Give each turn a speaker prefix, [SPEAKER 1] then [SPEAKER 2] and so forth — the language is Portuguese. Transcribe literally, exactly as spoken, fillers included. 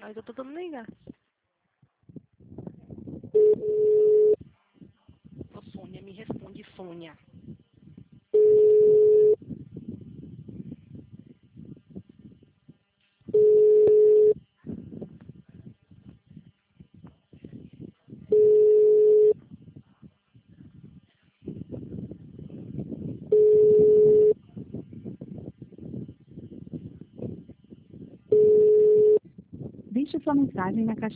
[SPEAKER 1] Aí eu tô tentando ligar. Ô, Sônia, me responde, Sônia.
[SPEAKER 2] Deixe sua mensagem na caixa